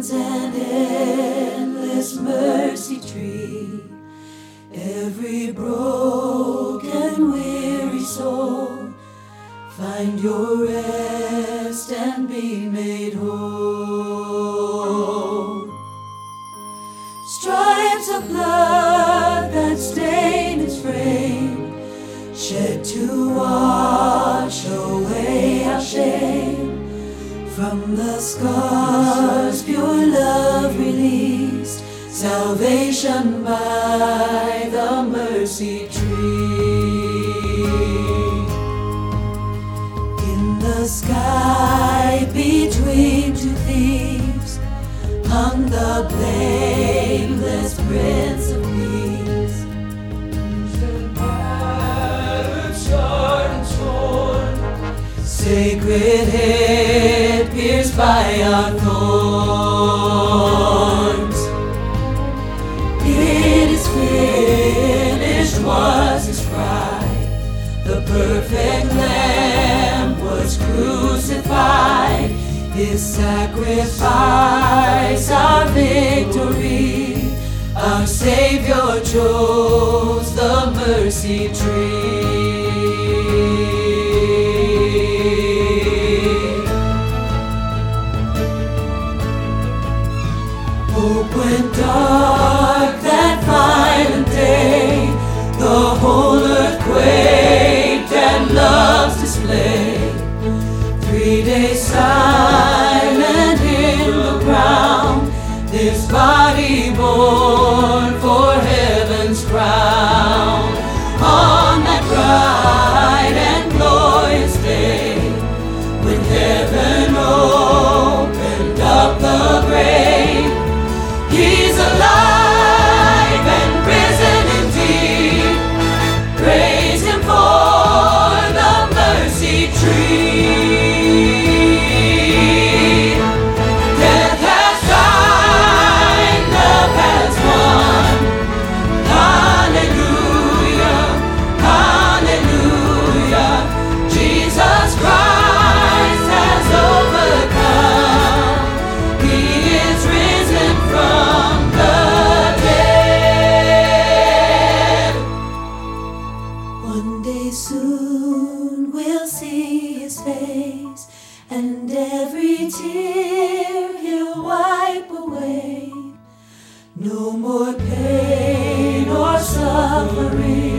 stands an endless mercy tree. Every broken, weary soul, find your rest and be made whole. Stripes of blood that stain its frame, shed to wash away our shame. From the scars pure love released, salvation by the mercy tree. In the sky between two thieves hung the blameless Prince of Peace. Battered, scarred, and torn, sacred head pierced by our thorns. It is finished was his cry. The perfect Lamb was crucified. His sacrifice, our victory. Our Savior chose the mercy tree. Hope went dark that violent day. The whole earth quaked at love's display. 3 days silent in the ground, this body born for heaven's crown. On that bright and glorious day, when heaven opened up the grave, He's alive and risen indeed. Praise Him for the mercy tree. Death has died, love has won. Hallelujah, hallelujah. Jesus Christ has overcome. He is risen from the dead. One day soon we'll see His face, and every tear He'll wipe away. No more pain or suffering.